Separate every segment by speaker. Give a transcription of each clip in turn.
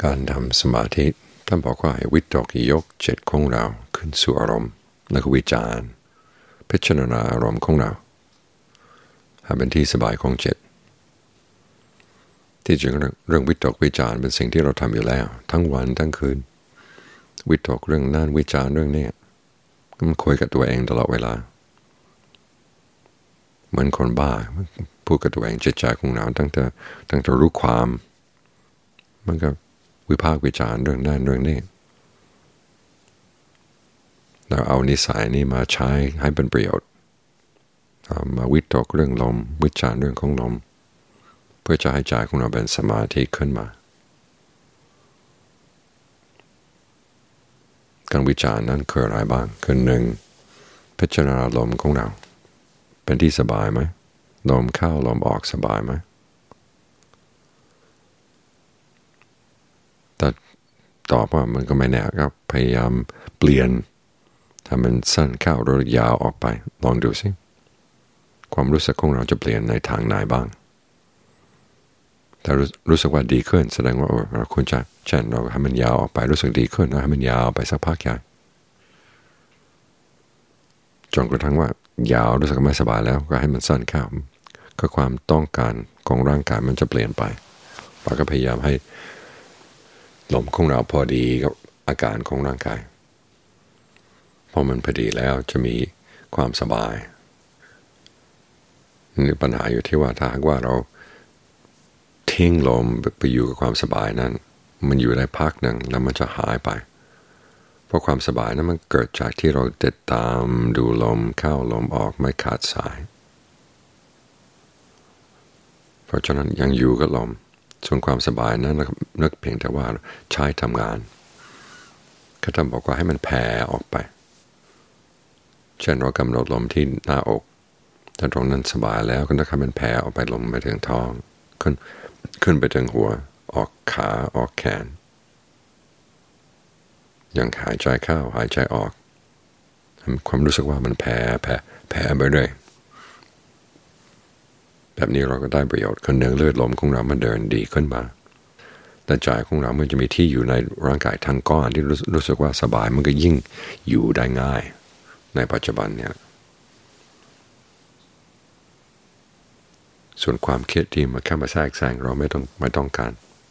Speaker 1: การทำสมาธิท่านบอกว่าให้วิตกยกจิตของเราขึ้นสู่อารมณ์แล้วก็วิจารณ์พิจารณาอารมณ์ของเราให้เป็นที่สบายของจิตที่จริงเรื่องวิตกวิจารณ์เป็นสิ่งที่เราทำอยู่แล้วทั้งวันทั้งคืนวิตกเรื่องนั้นวิจารณ์เรื่องนี้มันคุยกับตัวเองตลอดเวลาเหมือนคนบ้าพูดกับตัวเองจิตใจของเราตั้งแต่รู้ความมันก็วิพากษ์วิจารณ์เรื่องนั้นเรื่องนี้เราเอานิสัยนี้มาใช้ให้เป็นประโยชน์มาวิตกเรื่องลมวิจารณ์เรื่องของลมเพื่อจะให้ใจของเราเป็นสมาธิขึ้นมาการวิจารณ์นั้นคืออะไรบ้างคือหนึ่งพิจารณาลมของเราเป็นที่สบายไหมลมเข้าลมออกสบายไหมแต่ตอบว่ามันก็ไม่แน่ครับพยายามเปลี่ยนทำเป็นสั้นเข้าหรือยาวออกไปลองดูสิความรู้สึกของเราจะเปลี่ยนในทางไหนบ้างถ้ารู้สึกว่าดีขึ้นแสดงว่าเราควรจะเช่นเราให้มันยาวออกไปรู้สึกดีขึ้นนะให้มันยาวไปสักพักใหญ่จนกระทั่งว่ายาวรู้สึกไม่สบายแล้วก็ให้มันสั้นเข้าก็ความต้องการของร่างกายมันจะเปลี่ยนไปเราก็พยายามให้ลมของเราพอดีกับอาการของร่างกายพอมันพอดีแล้วจะมีความสบายนี่ปัญหาอยู่ที่ว่าถ้าหากว่าเราทิ้งลมไปอยู่กับความสบายนั้นมันอยู่ได้พักหนึ่งแล้วมันจะหายไปเพราะความสบายนั้นมันเกิดจากที่เราติดตามดูลมเข้าลมออกไม่ขาดสายเพราะฉะนั้นยังอยู่กับลมส่วนความสบายนั้นนึกเพียงแต่ว่าใช้ทำงานก็ทำบอกว่าให้มันแผ่ออกไปเช่นเรากำหนดลมที่หน้าอกถ้าตรงนั้นสบายแล้วก็นะครับมันแผ่ออกไปลมไปถึงท้องขึ้นไปถึงหัวออกขาออกแขนยังหายใจเข้าหายใจออกความรู้สึกว่ามันแผ่ไปเรื่อยแบบนี้เราก็ได้ประโยชน์คนหนึ่งเลือดลมของเรามันเดินดีขึ้นมาแต่ใจของเรามันจะมีที่อยู่ในร่างกายทั้งก้อนที่รู้สึกว่าสบายมันก็ยิ่งอยู่ได้ง่ายในปัจจุบันเนี่ยส่วนความคิดที่มาแค่มาแทรกแซงเราไม่ต้องการ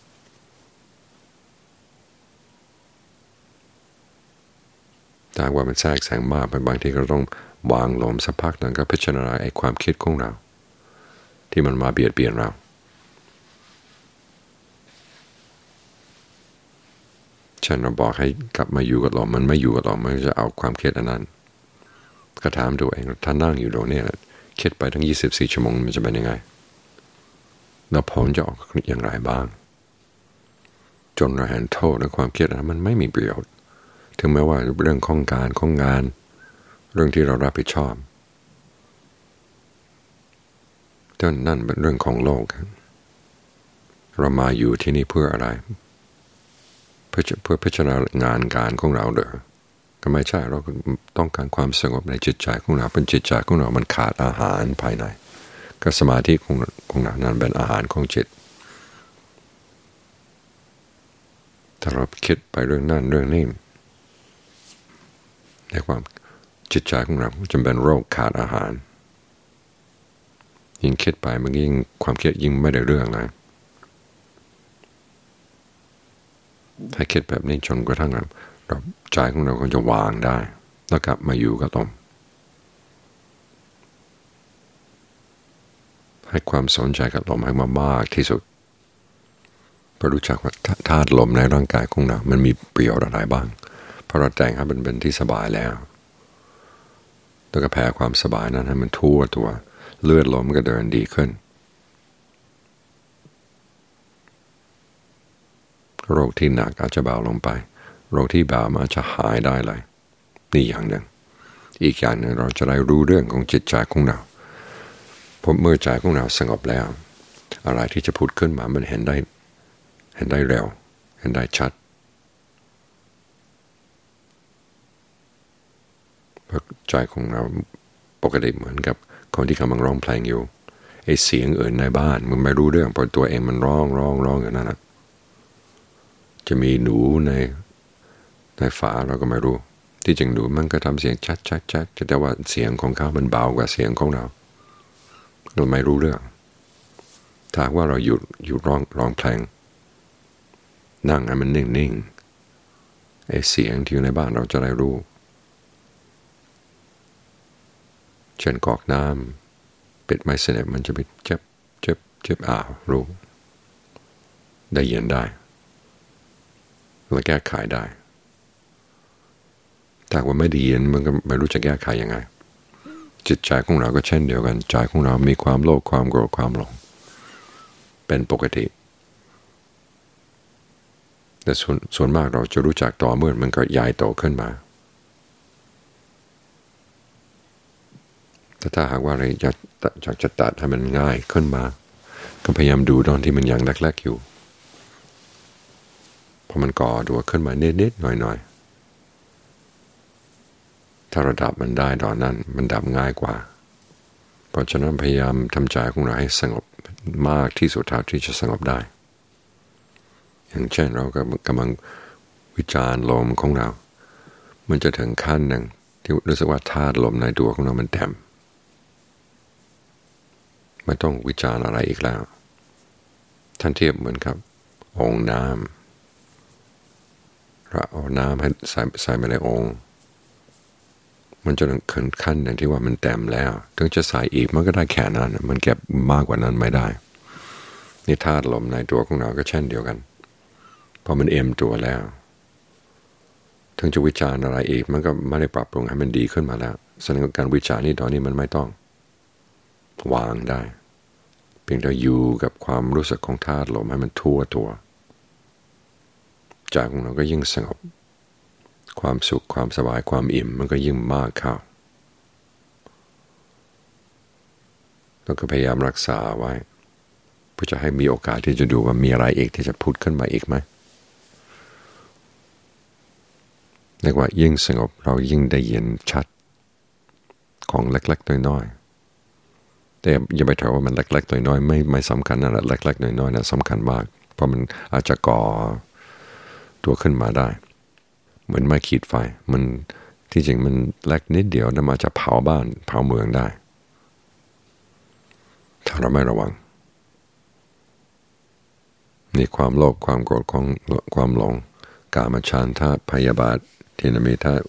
Speaker 1: ถ้าว่ามันแทรกแซงมากบางทีเราต้องวางลมสักพักหนึ่งก็พิจารณาไอ้ความคิดของเราที่มันมาเบียดเบียนเราฉันเราบอกให้กลับมาอยู่กับลมมันไม่อยู่กับลมมันจะเอาความคิดอันนั้นก็ถามตัวเองถ้านั่งอยู่ตรงนี้คิดไปทั้ง24 ชั่วโมงมันจะเป็นยังไงแล้วผลจะออกอย่างไรบ้างจนเราเห็นโทษในความคิดนั้นมันไม่มีประโยชน์ถึงแม้ว่าเรื่องของการของงานเรื่องที่เรารับผิดชอบแต่นั่นเป็นเรื่องของโลกเรามาอยู่ที่นี่เพื่ออะไรเพื่อพิจารณางานการของเราเด้อก็ไม่ใช่เราต้องการความสงบในจิตใจของเราเป็นจิตใจของเรามันขาดอาหารภายในก็สมาธิของเรานั้นเป็นอาหารของจิตถ้าเราคิดไปเรื่องนั้นเรื่องนี้ในความจิตใจของเราจะเป็นโรคขาดอาหารยิ่งคิดไปมันยิ่งความคิดยิ่งไม่ได้เรื่องเลยถ้าคิดแบบนี้จนกระทั่งเราใจของเราก็จะวางได้แล้วกลับมาอยู่กับลมให้ความสนใจกับลมให้มากที่สุดเพราะรู้จักว่าธาตุลมในร่างกายของเรามันมีประโยชน์อะไรบ้างเพราะเราแต่งให้มันเป็นที่สบายแล้วก็แผ่ความสบายนั้นให้มันทั่วตัวเลือดลมก็เดินดีขึ้นโรคที่หนักอาจจะเบาลงไปโรคที่เบามันอาจจะหายได้เลยนี่อย่างหนึ่งอีกอย่างหนึ่งเราจะได้รู้เรื่องของจิตใจของเราพอเมื่อใจของเราสงบแล้วอะไรที่จะพูดขึ้นมามันเห็นได้เร็วเห็นได้ชัดเพราะใจของเราปกติเหมือนกับคนที่กำลังร้องเพลงอยู่ไอ้เสียงอื่นในบ้านมันไม่รู้เรื่องเพราะตัวเองมันร้องอยู่นั่นนะจะมีหนูในฝาเราก็ไม่รู้ที่จริงหนูมันก็ทำเสียงชัดชัดชัดแต่ว่าเสียงของเขามันเบากว่าเสียงของเราไม่รู้เรื่องถ้าว่าเราหยุดร้องเพลงนั่งให้มันนิ่งๆไอ้เสียงที่อยู่ในบ้านเราจะได้รู้เช่นกอกน้ำปิดไม่สนิทมันจะไปเจ็บรู้ได้ยินได้และแก้ไขได้แต่ว่าไม่ได้ยินมันก็ไม่รู้จะแก้ไขยังไงจิตใจของเราก็เช่นเดียวกันใจของเรามีความโลภความโกรธความหลงเป็นปกติแต่ส่วนมากเราจะรู้จักต่อเมื่อมันก็ใหญ่โตขึ้นมาแต่ถ้าหากว่าเราอยากจะตัดให้มันง่ายขึ้นมาก็พยายามดูตอนที่มันยังเล็กๆอยู่พอมันก่อตัวขึ้นมานิดๆหน่อยๆถ้าระดับมันได้ตอนนั้นมันดับง่ายกว่าเพราะฉะนั้นพยายามทำใจของเราให้สงบมากที่สุดเท่าที่จะสงบได้อย่างเช่นเราก็กำลังวิจารณ์ลมของเรามันจะถึงขั้นหนึ่งที่รู้สึกว่าธาตุลมในตัวของเรามันเต็มไม่ต้องวิจารณ์อะไรอีกแล้วท่านเทียบเหมือนกับองค์น้ำเราเอาน้ำให้ใส่ไปในองค์มันจะถึงขั้นหนึ่งที่ว่ามันเต็มแล้วถึงจะใส่อีกมันก็ได้แค่นั้นมันเก็บมากกว่านั้นไม่ได้นี่ธาตุลมในตัวของเราก็เช่นเดียวกันพอมันเอ็มตัวแล้วถึงจะวิจารณ์อะไรอีกมันก็ไม่ได้ปรับปรุงให้มันดีขึ้นมาแล้วแสดงว่าการวิจารณ์นี่ตอนนี้มันไม่ต้องวางได้เพียงแต่อยู่กับความรู้สึกของธาตุลมให้มันทั่วตัวใจของเราก็ยิ่งสงบความสุขความสบายความอิ่มมันก็ยิ่งมากเข้าแล้วก็พยายามรักษาไว้เพื่อจะให้มีโอกาสที่จะดูว่ามีอะไรอีกที่จะพูดขึ้นมาอีกไหมเรียกว่ายิ่งสงบเรายิ่งได้ยินชัดของเล็กๆน้อยๆแต่อย่าไปถือว่ามันเล็กๆน้อยๆไม่สำคัญนะเล็กๆน้อยๆนะสำคัญมากเพราะมันอาจจะก่อตัวขึ้นมาได้เหมือนไม้ขีดไฟมันที่จริงมันเล็กนิดเดียวนะมาจะเผาบ้านเผาเมืองได้ถ้าเราไม่ระวังนี่ความโลภความโกรธความหลงกามฉันทะพยาบาททิฏฐิมิทะ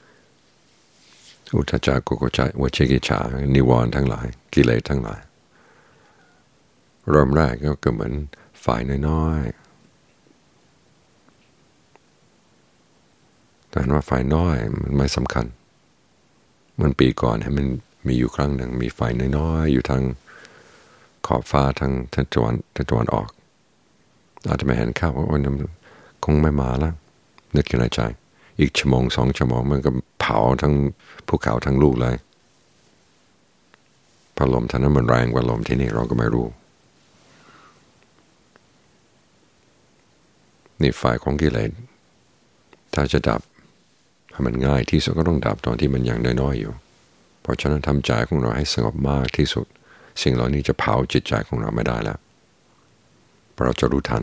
Speaker 1: อุทธัจจะกุกุจจะวจิกิจฉานิวรณ์ทั้งหลายกิเลสทั้งหลายเริ่มแรกก็เหมือนไฟน้อยๆแต่ว่าไฟน้อยมันไม่สำคัญมันปีก่อนให้มันมีอยู่ครั้งหนึ่งมีไฟน้อยๆอยู่ทางขอบฟ้าทางตะวันออกอาจจะไม่เห็นข้าวว่าวันนั้นคงไม่มาแล้วนึกอยู่ในใจอีกชั่วโมง2 ชั่วโมงมันก็เผาทั้งภูเขาทั้งลูกเลยพอลมท่านั้นมันแรงกว่าลมที่นี่เราก็ไม่รู้นี่ไฟของกิเลสถ้าจะดับให้มันง่ายที่สุดก็ต้องดับตอนที่มันยังน้อยๆอยู่เพราะฉะนั้นทำใจของเราให้สงบมากที่สุดสิ่งเหล่านี้จะเผาจิตใจของเราไม่ได้แล้วเพราะเราจะรู้ทัน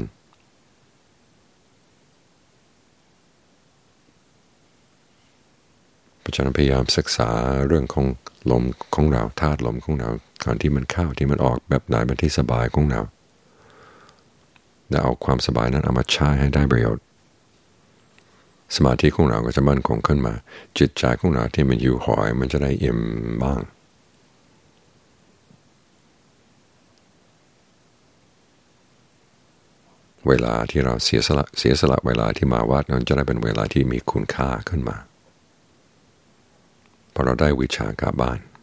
Speaker 1: เพราะฉะนั้นพยายามศึกษาเรื่องของลมของเราธาตุลมของเราก่อนที่มันเข้าที่มันออกแบบไหนเป็นที่สบายของเราและเอาความสบายนั้นเอามาใช้ให้ได้ประโยชน์สมาธิของเราก็จะมั่นคงขึ้นมาจิตใจของเราที่มันอยู่หอยมันจะได้อิ่มบ้างเวลาที่เราเสียสละเวลาที่มาวัดนั้นจะได้เป็นเวลาที่มีคุณค่าขึ้นมาพอเราได้วิชากลับบ้าน